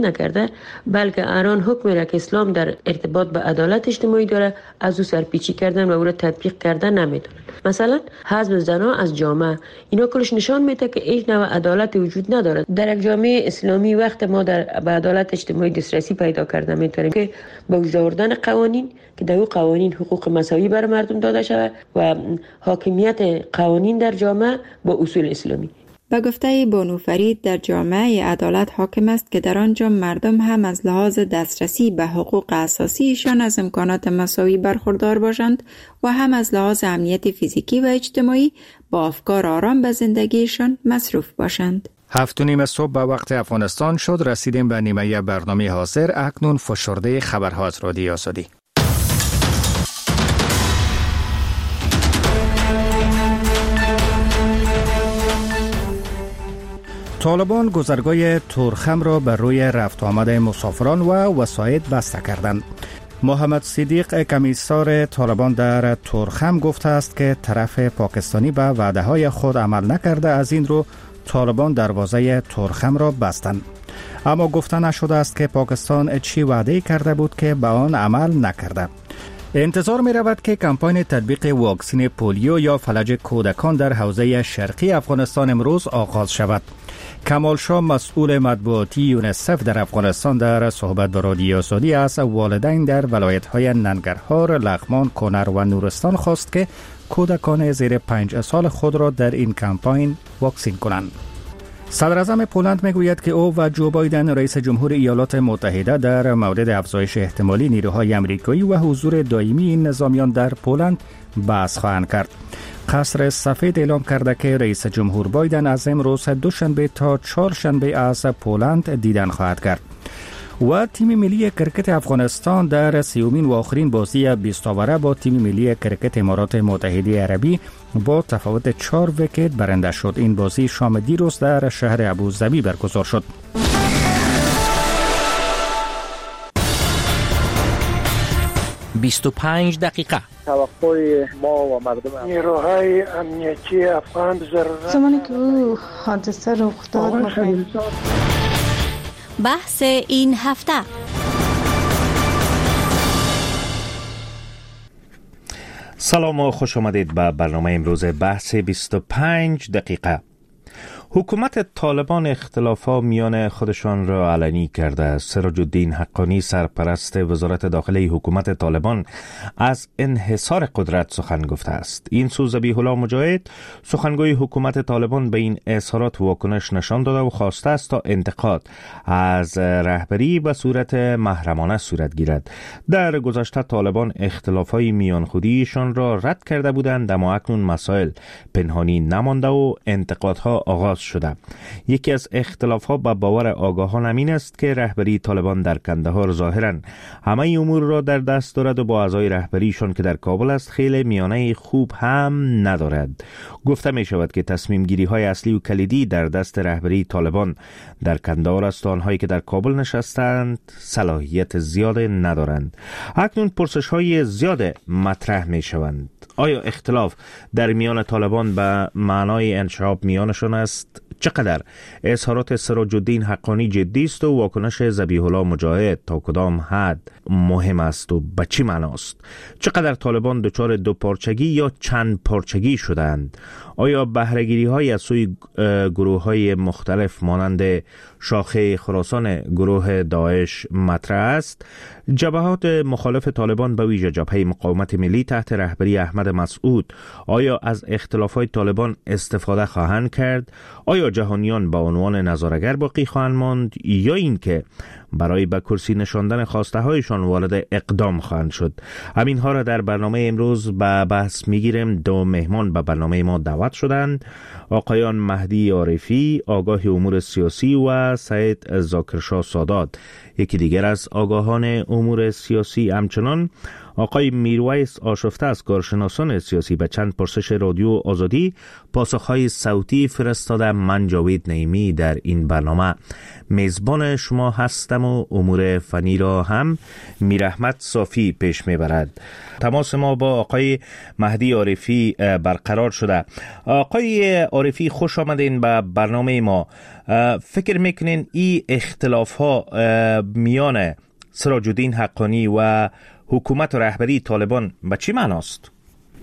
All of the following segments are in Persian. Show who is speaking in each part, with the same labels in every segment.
Speaker 1: نکرده، بلکه اران حکم را که اسلام در ارتباط به عدالت اجتماعی داره از او سرپیچی کردن و او را تطبیق کردن نمیتونن. مثلا حذف زنان از جامعه، اینا کلش نشان میده که هیچ نوع عدالت وجود نداره. در یک جامعه اسلامی وقت ما به عدالت اجتماعی دسترسی پیدا کرده میتونیم که با وجود آوردن قوانین که در قوانین حقوق مساوی بر مردم داده شود و حاکمیت قوانین در جامعه با اصول اسلامی.
Speaker 2: به گفته بانو فرید، در جامعه عدالت حاکم است که در آنجا مردم هم از لحاظ دسترسی به حقوق اساسیشان از امکانات مساوی برخوردار باشند و هم از لحاظ امنیت فیزیکی و اجتماعی با افکار آرام به زندگیشان مصروف باشند.
Speaker 3: 7:30 صبح به وقت افغانستان شد. رسیدیم به نیمه برنامه حاضر. اکنون فشرده خبرها از رادیو آزادی. طالبان گذرگاه تورخم را بر روی رفت آمد مسافران و وسایط بسته کردند. محمد صدیق کمیسار طالبان در تورخم گفته است که طرف پاکستانی به وعده های خود عمل نکرده، از این رو طالبان دروازه تورخم را بستند. اما گفته نشده است که پاکستان چی وعده کرده بود که به آن عمل نکرده. انتظار می رود که کمپاین تطبیق واکسن پولیو یا فلج کودکان در حوزه شرقی افغانستان امروز آغاز شود. کمال شاه، مسئول مطبوعاتی یونیسف در افغانستان، در صحبت با رادیو آزادی از والدین در ولایت‌های ننگرهار، لغمان، کنر و نورستان خواست که کودکان زیر 5 سال خود را در این کمپاین واکسین کنند. صدر اعظم پولند میگوید که او و جو بایدن رئیس جمهور ایالات متحده در مورد افزایش احتمالی نیروهای آمریکایی و حضور دائمی این نظامیان در پولند بحث خواهند کرد. قصر سفید اعلام کرده که رئیس جمهور بایدن از امروز دوشنبه تا چهارشنبه از پولند دیدن خواهد کرد. و تیم ملی کرکت افغانستان در سیومین و آخرین بازی 20 اوره با تیم ملی کرکت امارات متحده عربی با تفاوت 4 ویکت برنده شد. این بازی شام دیروز در شهر ابوظبی برگزار شد.
Speaker 4: دقیقه
Speaker 5: توقع ما و مردم
Speaker 6: نیروهای امنیتی افغان ضرورت
Speaker 7: زمانی که او حادثه رخ داد
Speaker 4: بحث این هفته. سلام و خوش آمدید به برنامه امروز بحث 25 دقیقه. حکومت طالبان اختلافات میان خودشان را علنی کرده. سراج الدین حقانی، سرپرست وزارت داخلی حکومت طالبان، از انحصار قدرت سخن گفته است. این سو ذبیح الله مجاهد، سخنگوی حکومت طالبان، به این اظهارات واکنش نشان داده و خواسته است تا انتقاد از رهبری به صورت محرمانه صورت گیرد. در گذشته طالبان اختلافات میان خودیشان را رد کرده بودند، اما اکنون مسائل پنهانی نمانده و انتقادها آغاز شده. یکی از اختلافات به باور آگاهان این است که رهبری طالبان در کندهار ظاهراً همه امور را در دست دارد و با اعضای رهبریشان که در کابل است خیلی میانه خوب هم ندارد. گفته می شود که تصمیم گیری های اصلی و کلیدی در دست رهبری طالبان در کندهار است. آنهایی که در کابل نشستند صلاحیت زیاد ندارند. اکنون پرسش های زیاد مطرح می شوند. آیا اختلاف در میان طالبان به معنای انشعاب میانشان است؟ چقدر اظهارات سراج الدین حقانی جدی است و واکنش ذبیح الله مجاهد تا کدام حد مهم است و به چه معناست؟ چقدر طالبان دچار دو پارچگی یا چند پارچگی شدند؟ آیا بهره‌گیری های از سوی گروه های مختلف مانند شاخه خراسان گروه داعش مطرح است؟ جبهات مخالف طالبان به ویژه جبهه مقاومت ملی تحت رهبری احمد مسعود آیا از اختلافات طالبان استفاده خواهند کرد؟ آیا جهانیان به عنوان نظاره‌گر باقی خواهند ماند یا اینکه برای به کرسی نشاندن خواسته هایشان وارد اقدام خواهند شد؟ همین ها را در برنامه امروز به بحث میگیریم. دو مهمان به برنامه ما دعوت شدند: آقایان مهدی عارفی، آگاه امور سیاسی، و سید ذاکرشاه سادات، یکی دیگر از آگاهان امور سیاسی. همچنان آقای میرویس آشفته از کارشناسان سیاسی به چند پرسش رادیو آزادی پاسخهای صوتی فرستاده. من جاوید نعیمی در این برنامه میزبان شما هستم و امور فنی را هم میرحمت صافی پیش میبرد. تماس ما با آقای مهدی عارفی برقرار شده. آقای عارفی خوش آمدین به برنامه ما. فکر میکنین این اختلاف ها میان سراج الدین حقانی و حکومت و رهبری طالبان به چی معناست؟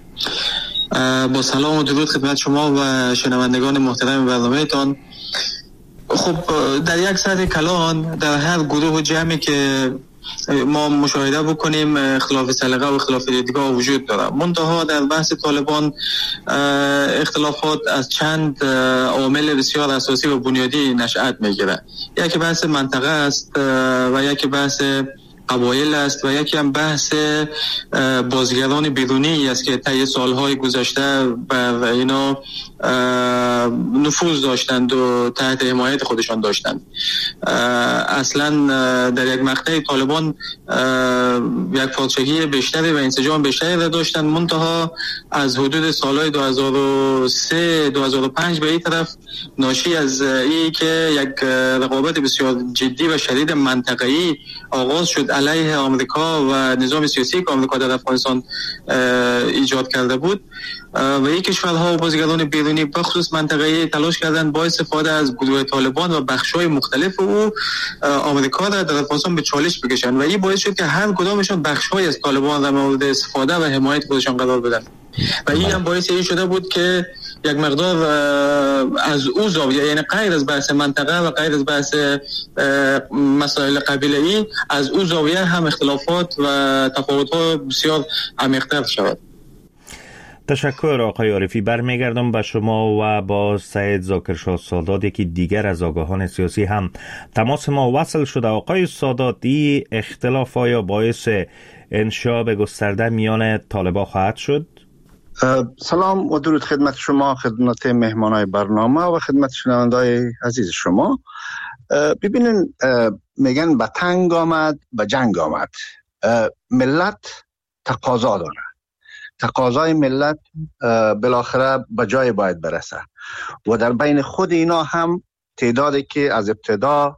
Speaker 8: با سلام و درود خدمت شما و شنوندگان محترم برنامه تان. خب در یک سطح کلان در هر گروه و جمعی که ما مشاهده بکنیم اختلاف سلیقه و اختلاف دیدگاه وجود داره. منتها در بحث طالبان اختلافات از چند عامل بسیار اساسی و بنیادی نشأت میگیره. یکی بحث منطقه است و یکی بحث قبایل است و یکی هم بحث بازیگران بیرونی است که طی سالهای گذشته بر اینا نفوذ داشتند و تحت حمایت خودشان داشتند. اصلا در یک مقطع طالبان یک پادشاهی بیشتری و انسجام بیشتری را داشتند، منتها از حدود سالهای 2003 2005 به این طرف ناشی از این که یک رقابت بسیار جدی و شدید منطقه‌ای آغاز شد علیه آمریکا و نظام سیاسی که آمریکا در افغانستان ایجاد کرده بود و این کشورها و بازیگران بیرونی بخصوص منطقه‌ای تلاش کردند با استفاده از گروه طالبان و بخش‌های مختلف او آمریکا را در افغانستان به چالش بکشند و این باعث شد که هر کدامشون بخش‌های از طالبان را مورد استفاده و حمایت خودشان قرار بدن و این هم باعث این شده بود که یک مقدار از او زاویه، یعنی غیر از بحث منطقه و غیر از بحث مسائل قبیله‌ای، از او زاویه هم اختلافات و تفاوت‌ها بسیار عمیق‌تر شود.
Speaker 4: تشکر آقای عارفی. برمیگردم به شما و با سید ذاکرشاه سادات، یکی دیگر از آگاهان سیاسی هم تماس ما وصل شده. آقای سادات، این اختلاف آیا باعث انشاب گسترده میان طالبان خواهد شد؟
Speaker 9: سلام و درود خدمت شما، خدمت مهمانای برنامه و خدمت شنوندای عزیز شما. ببینین، میگن به تنگ آمد به جنگ آمد. ملت تقاضا داره، تقاضای ملت بالاخره به جای باید برسه و در بین خود اینا هم تعدادی که از ابتدا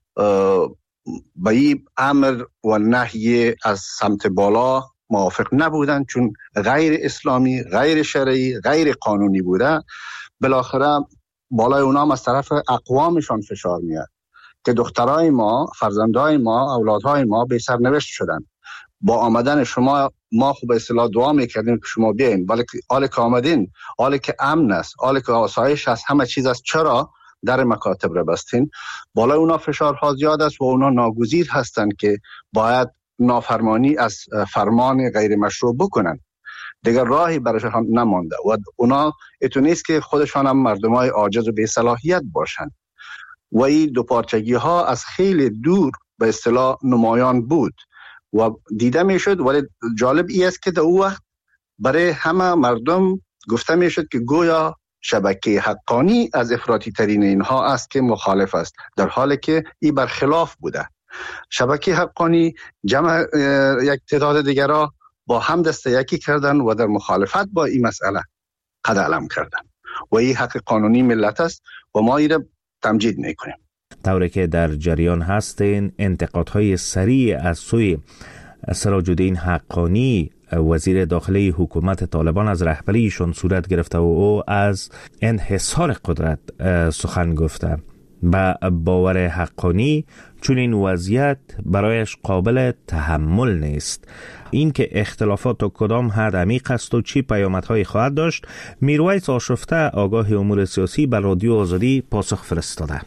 Speaker 9: به این امر و نهی از سمت بالا موافق نبودن، چون غیر اسلامی، غیر شرعی، غیر قانونی بوده، بالاخره بالای اونام از طرف اقوامشان فشار میاد که دخترای ما، فرزندای ما، اولادهای ما به سرنوشت شدن. با آمدن شما ما خوب به اصطلاح دعا میکردیم که شما بیاین، ولی حالی که آمدین، حالی که امن است، حالی که آسایش است، همه چیز است، چرا در مکاتب را بستین؟ بالای اونا فشارها زیاد است و اونا ناگزیر هستند که باید نافرمانی از فرمان غیر مشروع بکنن. دیگر راهی برایشان نمانده و اونا اتو نیست که خودشان هم مردمای عاجز و بی صلاحیت باشند و این دو پارچگی ها از خیلی دور به اصطلاح نمایان بود و دیده می شد. ولی جالب ای است که در او وقت برای همه مردم گفته می شد که گویا شبکه حقانی از افراطی ترین اینها است که مخالف است، در حالی که این برخلاف بوده. شبکه حقانی جمع یک تعداد دیگرها با هم دست یکی کردن و در مخالفت با این مسئله قد علم کردن و این حق قانونی ملت است و ما این را تمجید میکنیم.
Speaker 4: طوری که در جریان هستین، انتقادهای سریع از سوی سراج الدین حقانی وزیر داخلی حکومت طالبان از رهبریشون صورت گرفته و او از انحصار قدرت سخن گفته. با باور حقانی چون این وضعیت برایش قابل تحمل نیست. این که اختلافات و کدام حد عمیق است و چی پیامدهایی خواهد داشت، میرویس آشفته آگاه امور سیاسی به رادیو آزادی پاسخ فرستاده.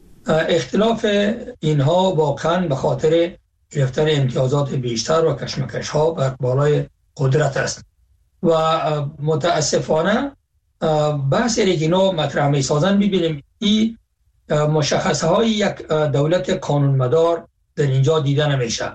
Speaker 10: اختلاف اینها واقعا به خاطر گرفتن امتیازات بیشتر و کشمکش ها بر بالای قدرت است و متاسفانه بحثی که اینا مطرح می سازن، ببینیم این مشخصه های یک دولت قانونمدار در اینجا دیده نمیشه.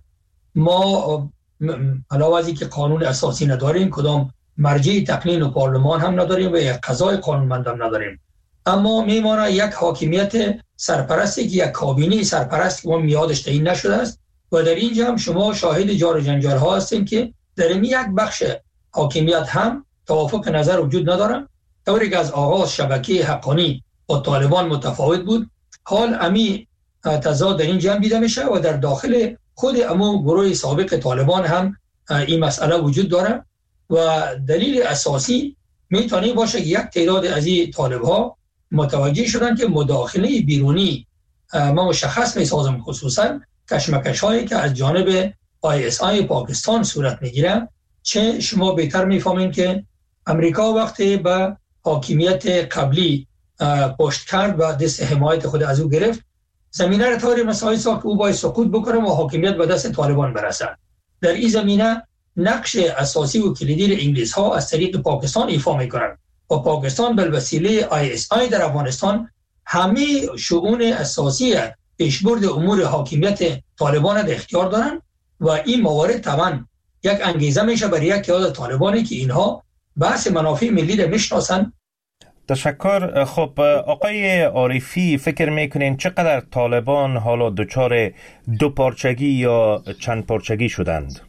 Speaker 10: ما علاوه از اینکه قانون اساسی نداریم، کدام مرجع تقنین و پارلمان هم نداریم و یک قضای قانونمند هم نداریم، اما میمانه یک حاکمیت سرپرستی که یک کابینه سرپرست که ما میادش تعیین نشده است و در اینجا هم شما شاهد جار و جنجال ها هستیم که در این یک بخش حاکمیت هم توافق نظر وجود نداره. طوری که از آغاز شبکه حقانی با طالبان متفاوت بود، حال امی تضاد در این جمع دیده میشه و در داخل خود امو گروه سابق طالبان هم این مسئله وجود داره و دلیل اساسی میتونه باشه که یک تعداد از این طالب ها متوجه شدن که مداخله بیرونی ما مشخص میسازم، خصوصا کشمکش هایی که از جانب ISI پاکستان صورت میگیره. چه شما بهتر میفهمین که امریکا وقتی به حاکمیت قبلی پشت کرد و دست حمایت خود از او گرفت، زمینه را طوری مساعد ساخت که او باید سقوط بکنه و حاکمیت به دست طالبان برسه. در این زمینه نقش اساسی و کلیدی انگلیس ها از طریق پاکستان ایفا میکنند و پاکستان به وسیله ISI در افغانستان همه شؤون اساسی پیشبرد امور حاکمیت طالبان در اختیار دارند و این موارد طبعا یک انگیزه میشه برای یک تعداد طالبانی که اینها بحث منافع ملی را میشناسند.
Speaker 4: تشکر. خب آقای عارفی، فکر میکنین چقدر طالبان حالا دچار دو پارچگی یا چند پارچگی شدند؟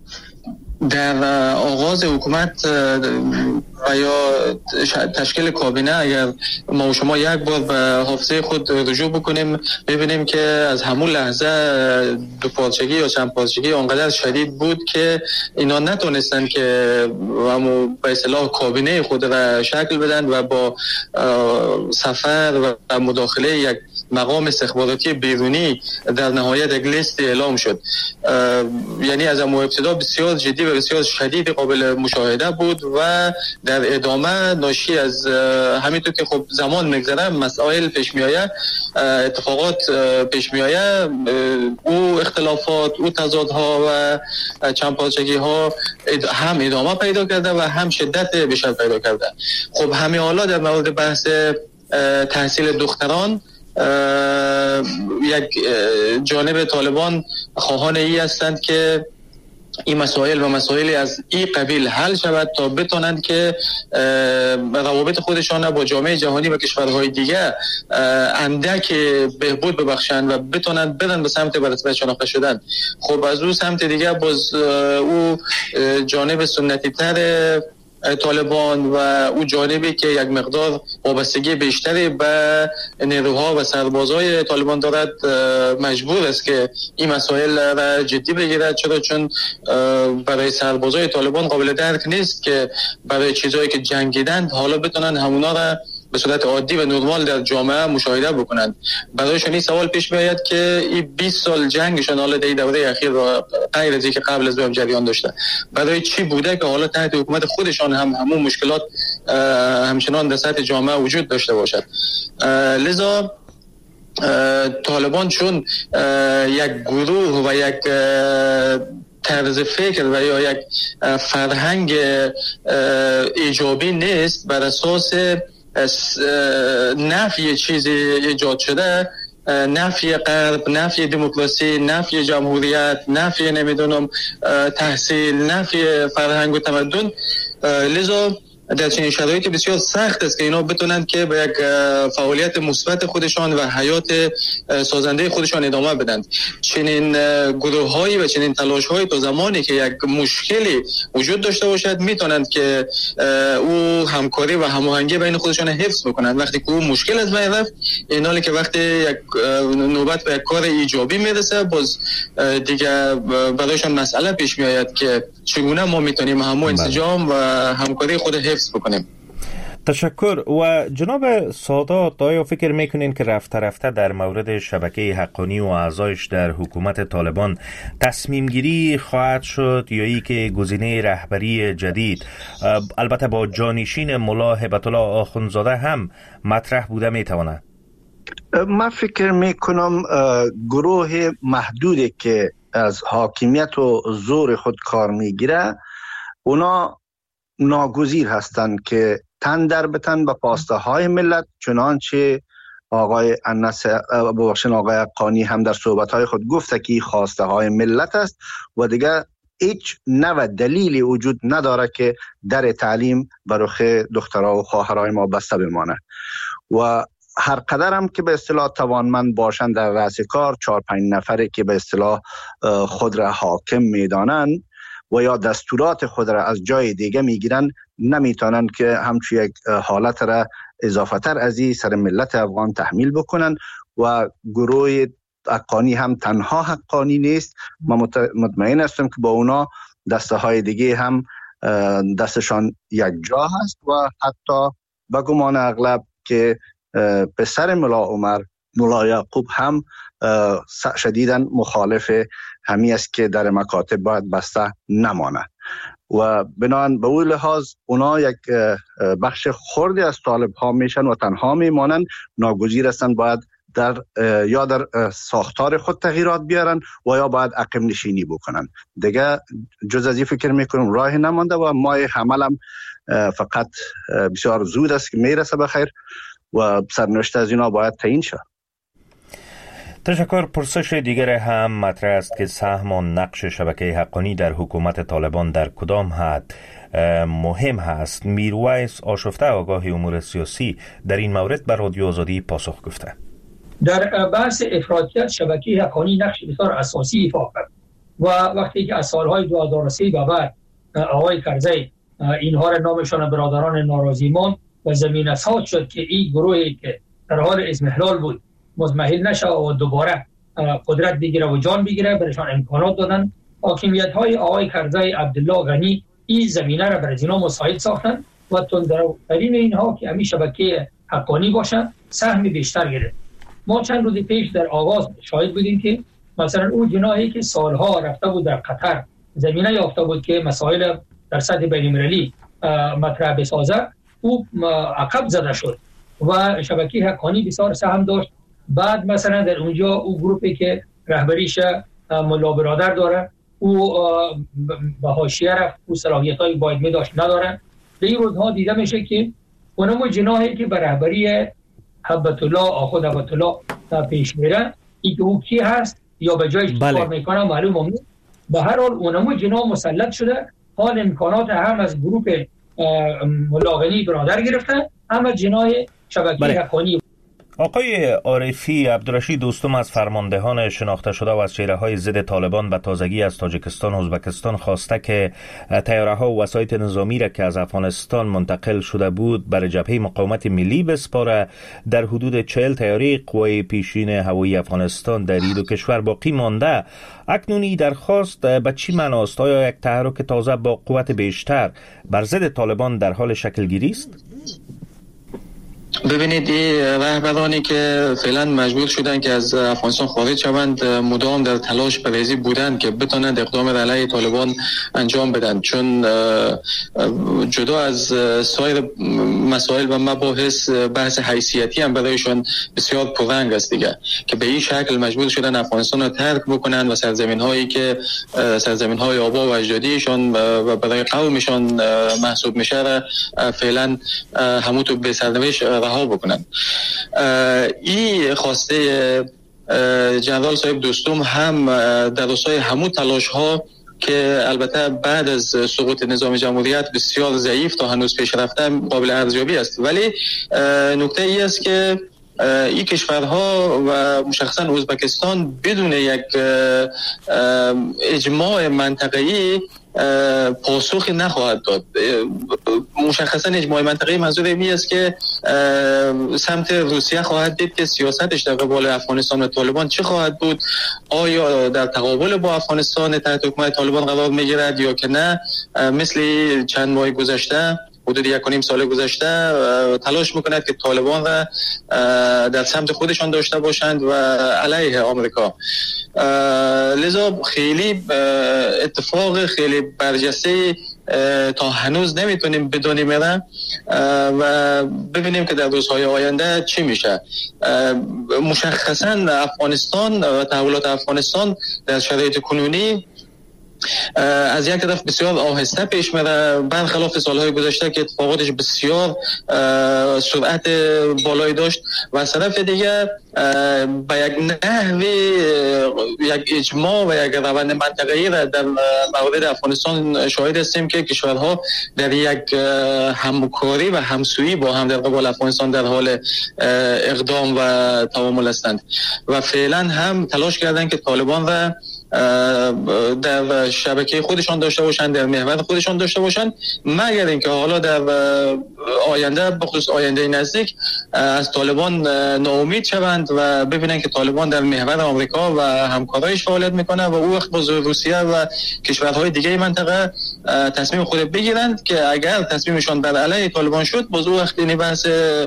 Speaker 8: در آغاز حکومت و یا تشکیل کابینه اگر ما و شما یک بار به حافظه خود رجوع بکنیم ببینیم که از همون لحظه دو پارچگی یا چند پارچگی آنقدر شدید بود که اینا نتونستن که به اصطلاح کابینه خود را شکل بدن و با سفر و مداخله یک مقام استخباراتی بیرونی در نهایت یک لیست اعلام شد. یعنی از ابتدا بسیار جدی و بسیار شدید قابل مشاهده بود و در ادامه ناشی از همینطور که خب زمان میگذره مسائل پیش میآید، اتفاقات پیش میآید، او اختلافات، او تضادها و چندپارچگی ها هم ادامه پیدا کرده و هم شدت بیشتر پیدا کرده. خب همه حالا در مورد بحث تحصیل دختران، یک جانب طالبان خواهان ای هستند که این مسائل و مسائلی از این قبیل حل شود تا بتونند که روابط خودشان با جامعه جهانی و کشورهای دیگه اندک بهبود ببخشند و بتونند برن به سمت برتر شناخته شدن. خب از اون سمت دیگه باز او جانب سنتی تر طالبان و اون جانبی که یک مقدار وابستگی بیشتری به نیروها و سربازای طالبان دارد مجبور است که این مسائل را جدی بگیرد. چون برای سربازای طالبان قابل درک نیست که برای چیزایی که جنگیدند حالا بتونن همونا را به صورت عادی و نرمال در جامعه مشاهده بکنند. برایشون این سوال پیش میآید که این 20 سال جنگشون حالا در دوره اخیر و غیر از اینکه قبل از اون جریان داشته برای چی بوده که حالا تحت حکومت خودشان هم همون مشکلات همچنان در سطح جامعه وجود داشته باشد. لذا طالبان چون یک گروه و یک طرز فکر و یا یک فرهنگ ایجابی نیست، بر اساس نفی چیزی ایجاد شده، نفی غرب، نفی دموکراسی، نفی جمهوریت، نفی نمیدونم تحصیل، نفی فرهنگ و تمدن. لذا در چنین شرایطی بسیار سخت است که اینا بتونند که به یک فعالیت مثبت خودشان و حیات سازنده خودشان ادامه بدن. چنین گروه‌هایی و چنین تلاش‌هایی تا زمانی که یک مشکلی وجود داشته باشد میتونند که او همکاری و هماهنگی بین خودشان حفظ بکنند. وقتی که او مشکل از بین رفت، اینالی که وقتی یک نوبت به یک کار ایجابی میرسه باز دیگه برایشان مسئله پیش میآید که چگونه ما میتونیم همو انسجام و همکاری خود حفظ بکنیم.
Speaker 4: تشکر. و جناب سادات، آیا فکر میکنین که رفته در مورد شبکه حقانی و اعضایش در حکومت طالبان تصمیم گیری خواهد شد یا ای که گزینه رهبری جدید البته با جانشین ملا هیبت الله آخوندزاده هم مطرح بوده میتواند؟
Speaker 9: من فکر میکنم گروه محدودی که از حاکمیت و زور خود کار میگیره اونا ناگزیر هستند که تن در بتن به خواسته های ملت، چنانچه آقای حقانی هم در صحبت های خود گفته که خواسته های ملت است و دیگه هیچ نوع دلیلی وجود نداره که در تعلیم برای دخترها و خواهرای ما بسته بمانه و هر قدر هم که به اصطلاح توانمند باشند در رأس کار 4-5 نفره که به اصطلاح خود را حاکم میدانند، و یا دستورات خود را از جای دیگه میگیرن، نمیتونن که همچون یک حالت را اضافتر از این سر ملت افغان تحمیل بکنن و گروه حقانی هم تنها حقانی نیست. من مطمئن هستم که با اونا دسته های دیگه هم دستشان یک جا هست و حتی به گمان اغلب که پسر ملا عمر، ملا یعقوب هم شدیداً مخالف همی است که در مکاتب باید بسته نمانه و بنابراین به اون لحاظ اونا یک بخش خردی از طالب ها میشن و تنها میمانن. ناگزیر هستند باید یا در ساختار خود تغییرات بیارن و یا باید عقب نشینی بکنن. دیگه جز از این فکر میکنم راهی نمانده و ماه حمل هم فقط بسیار زود است که میرسه بخیر و سرنوشت از اینا باید تعیین شد.
Speaker 4: تشکر. پرسش دیگر هم مطرح است که سهم و نقش شبکه حقانی در حکومت طالبان در کدام حد مهم هست؟ میرویس آشفته آگاه امور سیاسی در این مورد بر رادیو آزادی پاسخ گفته.
Speaker 10: در بحث افراطیت شبکه حقانی نقش بسیار اساسی ایفا کرد و وقتی که از سالهای 2003 به بعد آقای کرزی اینها را نامشان برادران ناراضی ماند و زمینه ساز شد که این گروهی که در حال اضمحلال بود مضمحل نشه و دوباره قدرت بگیره و جان بگیره، برشان امکانات دادن. حاکمیت های آقای کرزی عبدالله غنی این زمینه را برای اینا مساعد ساختن و تندروترین اینها که همین شبکه حقانی باشن سهم بیشتر گرفت. ما چند روز پیش در آغاز شاهد بودیم که مثلا اون جناحی که سالها رفته بود در قطر زمینه یافته بود که مسائل در سطح بین‌المللی مطرح بسازه، او عقب زده شد و شبکه حقانی بسیار سهم داشت. بعد مثلا در اونجا او گروپی که رهبریش ملا برادر داره او به حاشیه رفت، او صلاحیت‌های باید می داشت نداره. به این روزها دیده میشه که اونم جناحی که به رهبری حبت الله آخود حبت الله پیش میره، این که او کی هست یا به جایش کار میکنه معلوم نیست. به هر حال اونم جناح مسلط شده، حال امکانات هم از گروپ ملاغنی برادر گرفته هم از جناح شبکه حقانی.
Speaker 4: آقای عارفی، عبدالرشید دوستم از فرماندهان شناخته شده و از چهره‌های ضد طالبان به تازگی از تاجیکستان و ازبکستان خواسته که طیاره‌ها و وسایط نظامی را که از افغانستان منتقل شده بود برای جبهه مقاومت ملی بسپاره. در حدود 40 طیاره قوای پیشین هوایی افغانستان در این دو کشور باقی مانده. اکنون این درخواست به چی معناست؟ آیا یک تحرک تازه با قوت بیشتر بر ضد طالبان در حال شکل گیری است؟
Speaker 8: ببینید این رهبرانی که فعلا مجبور شدن که از افغانستان خارج شوند مدام در تلاش پریزی بودند که بتونند اقدام علیه طالبان انجام بدن، چون جدا از سایر مسائل و مباحث بحث حیثیتی هم برایشان بسیار پررنگ است دیگه، که به این شکل مجبور شدن افغانستان رو ترک بکنن و سرزمین‌هایی که سرزمین‌های آبا و اجدادیشان و برای قومشان محسوب میشه فعلا همونطور به سرنوشت رها بکنن. این خواسته جنرال صاحب دوستم هم در راستای همون تلاش ها که البته بعد از سقوط نظام جمهوریت بسیار ضعیف تا هنوز پیش رفته قابل ارزیابی است، ولی نکته ای است که این کشورها و مشخصا ازبکستان بدون یک اجماع منطقه‌ای پاسخی نخواهد داد. مشخصا اجماع منطقه‌ای منظور این است که سمت روسیه خواهد دید که سیاستش در قبال افغانستان و طالبان چه خواهد بود، آیا در تقابل با افغانستان تحت حکومت طالبان قرار میگیرد یا که نه، مثل چند ماه گذشته حدود 1.5 سال گذشته تلاش میکند که طالبان را در سمت خودشان داشته باشند و علیه آمریکا. لذا خیلی اتفاق خیلی برجسته تا هنوز نمیتونیم بدونیم و ببینیم که در روزهای آینده چی میشه. مشخصا افغانستان و تحولات افغانستان در شرایط کنونی از یک طرف بسیار آهسته پیش میره، برخلاف سالهای گذشته که اتفاقاتش بسیار سرعت بالایی داشت، و از طرف دیگه به یک نحوی یک اجماع و یک روند منطقه‌ای را در مورد افغانستان شاهد هستیم که کشورها در یک همکاری و همسویی با هم در قبال افغانستان در حال اقدام و تعامل هستند و فعلا هم تلاش کردند که طالبان را در شبکه خودشان داشته باشند، در محور خودشان داشته باشند، مگر اینکه حالا در آینده بخصوص آینده نزدیک از طالبان ناامید شوند و ببینن که طالبان در محور آمریکا و همکارایش فعالیت میکنه و او وقت باز روسیه و کشورهای دیگه منطقه تصمیم خود بگیرند که اگر تصمیمشان بر علیه طالبان شد، باز او وقت این بحث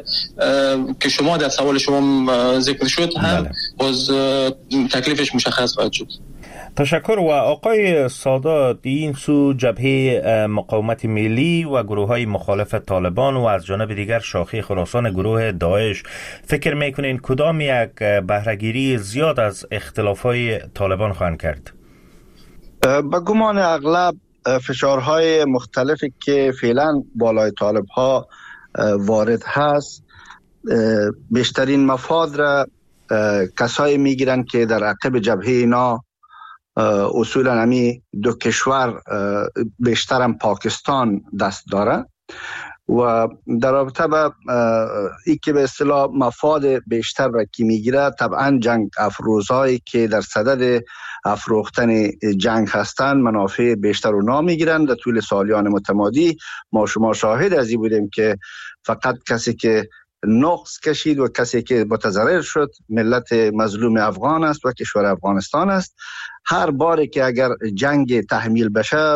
Speaker 8: که شما در سوال شما ذکر شد هم باز تکلیفش مشخص خواهد شد.
Speaker 4: تشکر. و آقای سادات، این سو جبهه مقاومت ملی و گروه های مخالف طالبان و از جانب دیگر شاخه خراسان گروه داعش، فکر میکنین کدام یک بهرهگیری زیاد از اختلاف های طالبان خواهند کرد؟
Speaker 9: با گمان اغلب فشارهای مختلفی که فعلا بالای طالب ها وارد هست، بیشترین مفاد را کسایی میگیرن که در عقب جبهه اینا اصولا همی دو کشور، بیشترم پاکستان دست داره و در رابطه با ای که به اصطلاح مفاد بیشتر را که میگیره، طبعا جنگ افروزهایی که در صدد افروختن جنگ هستند منافع بیشتر رو نامیگیرند. در طول سالیان متمادی ما شما شاهد از این بودیم که فقط کسی که نقص کشید و کسی که متضرر شد ملت مظلوم افغان است و کشور افغانستان است. هر باری که اگر جنگ تحمیل بشه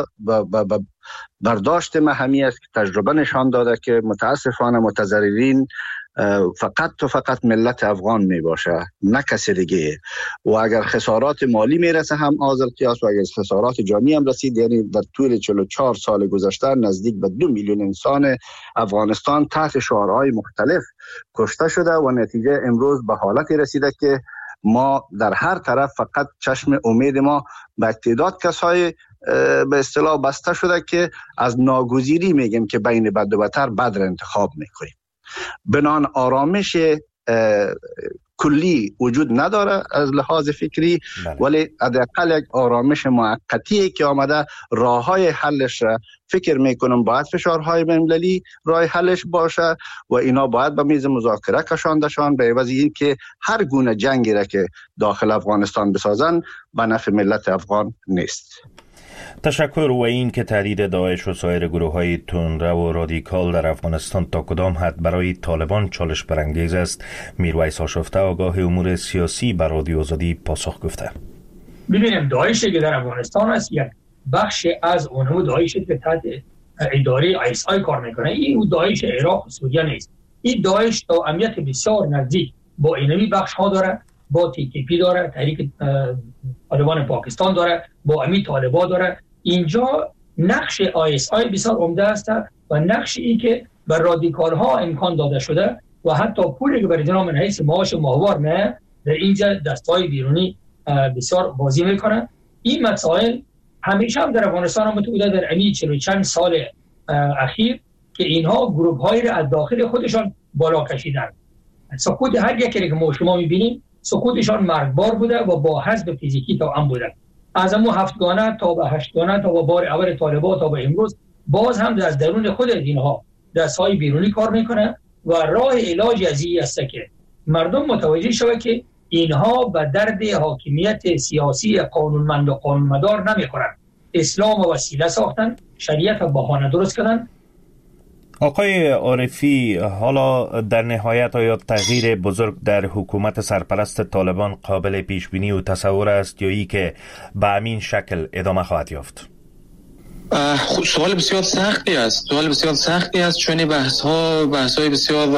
Speaker 9: برداشت ما همی است که تجربه نشان داده که متاسفانه متضررین فقط ملت افغان می باشه، نه کسی دیگه. و اگر خسارات مالی میرسه هم آزل قیاس، و اگر خسارات جانی هم رسید، یعنی در طول 44 سال گذشته نزدیک به 2 میلیون انسان افغانستان تحت شعارهای مختلف کشته شده و نتیجه امروز به حالتی رسیده که ما در هر طرف فقط چشم امید ما به تعداد کسای به اصطلاح بسته شده که از ناگزیری میگیم که بین بد و بدتر بد را انتخاب میکنیم. بنان آرامش کلی وجود نداره از لحاظ فکری، ولی حداقل یک آرامش موقتی که آمده، راههای حلش را فکر میکنم باید فشارهای بین‌المللی راه حلش باشه و اینا باید به میز مذاکره کشاندشان، به عوض این که هر گونه جنگی را که داخل افغانستان بسازن به نفع ملت افغان نیست.
Speaker 4: تشکر. و این که تهدید داعش و سایر گروه های تندرو و رادیکال در افغانستان تا کدام حد برای طالبان چالش برانگیز است، میرویس آشفته آگاه امور سیاسی بر رادیو آزادی پاسخ گفته.
Speaker 10: ببینیم داعشی که در افغانستان است یک بخش از اونو داعشی که تحت اداره ISI کار میکنه. این داعش عراق و سوریه نیست. این داعش تا امنیت بسیار نزدیک با اینمی بخش ها داره، با TTP داره، تحریک طالبان پاکستان داره، با امی طالبا داره. اینجا نقش ISI بسیار عمده است و نقش ای که بر رادیکال ها امکان داده شده و حتی پولی که بر جناب رئیس معاش ماهوار نه در اینجا دستای بیرونی بسیار بازی میکنه. این مسائل همیشه هم در افغانستان هم بوده در امی 40 چند سال اخیر که اینها گروه هایی را از داخل خودشان بالا کشیدن. سقوط هر یکی که ما شما میبینیم سقوطشان مرگبار بوده و با حذف فیزیکی تا هم بوده. از همون 7 گانه تا به 8 گانه تا به بار اول طالبان تا به امروز باز هم از درون خود اینها دستهای بیرونی کار میکنه و راه علاج از این است که مردم متوجه شود که اینها به درد حاکمیت سیاسی قانونمند و قانونمدار نمیخورن. اسلام و وسیله ساختن، شریعت و بهانه درست کردن.
Speaker 4: آقای عارفی، حالا در نهایت آیا تغییر بزرگ در حکومت سرپرست طالبان قابل پیش بینی و تصور است یا ای که به همین شکل ادامه خواهد یافت؟
Speaker 8: سوال بسیار سختی است چون بحث‌های بسیار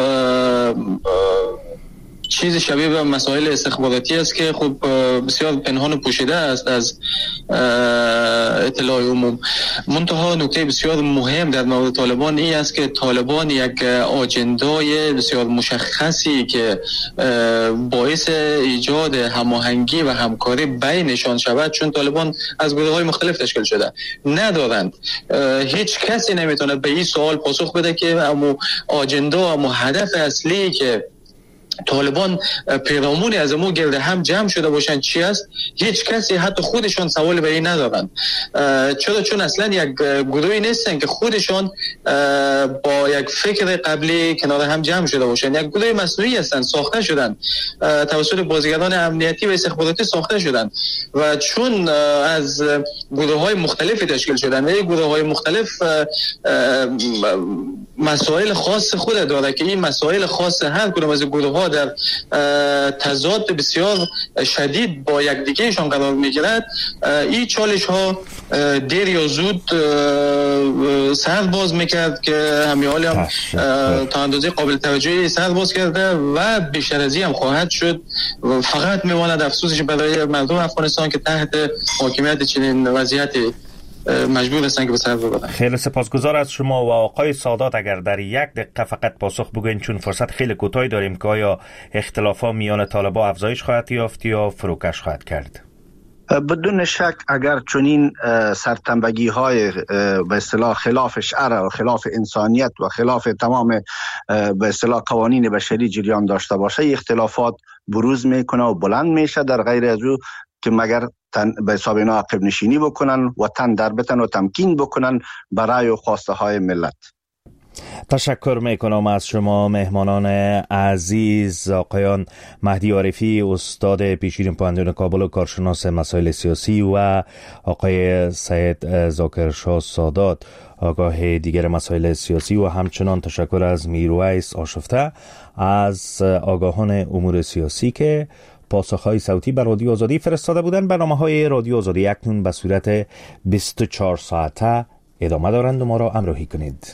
Speaker 8: چیز شبیه به مسائل استخباراتی است که خب بسیار پنهان و پوشیده است از اطلاع عموم. منتها نکته بسیار مهم در مورد طالبان این است که طالبان یک آجندای بسیار مشخصی که باعث ایجاد هماهنگی و همکاری بینشان شود، چون طالبان از گروه‌های مختلف تشکیل شده، ندارند. هیچ کسی نمیتونه به این سوال پاسخ بده که امو آجندا، امو هدف اصلی که طالبان پیرامونی از امو گرد هم جمع شده باشن چی است، هیچ کسی حتی خودشان سوال به این ندارن. چون اصلا یک گروهی نیستن که خودشان با یک فکر قبلی کنار هم جمع شده باشن. یک گروه مصنوعی هستن، ساخته شدن توسط بازیگران امنیتی و استخباراتی ساخته شدن و چون از گروه های مختلفی تشکیل شدن و این گروه های مختلف مسائل خاص خود داره که این مسائل خاص هر کدام از گروه ها در تضاد بسیار شدید با یکدیگهشان قرار میگیرد. این چالش ها دیر یا زود سر باز میکرد که همیال هم تا اندازه قابل توجهی سر باز کرده و بیشتر از این هم خواهد شد. فقط میماند افسوسش برای مردم افغانستان که تحت حاکمیت چنین وضعیتی مجبور هستن که به سر ببرن.
Speaker 4: خیلی سپاسگزار از شما و آقای سادات. اگر در 1 دقیقه فقط پاسخ بگوین چون فرصت خیلی کوتاهی داریم که آیا اختلافات میان طالبان افزایش خواهد یافت یا فروکش خواهد کرد؟
Speaker 9: بدون شک اگر چنین سرتنبگی های به اصطلاح خلاف شرع و خلاف انسانیت و خلاف تمام به اصطلاح قوانین بشری جریان داشته باشه، اختلافات بروز میکنه و بلند میشه، در غیر از او که مگر به حساب اینا عقب نشینی بکنن و تن در بتن و تمکین بکنن برای خواسته های ملت.
Speaker 4: تشکر میکنم از شما مهمانان عزیز، آقایان مهدی عارفی استاد پیشین پوهنتون کابل و کارشناس مسائل سیاسی و آقای سید ذاکرشاه سادات آگاه دیگر مسائل سیاسی و همچنان تشکر از میرویس آشفته از آگاهان امور سیاسی که پاسخهای صوتی بر رادیو آزادی فرستاده بودند. برنامه‌های رادیو آزادی اکنون به صورت 24 ساعته ادامه دارند و ما را همراهی کنید.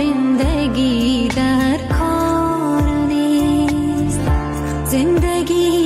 Speaker 11: زندگی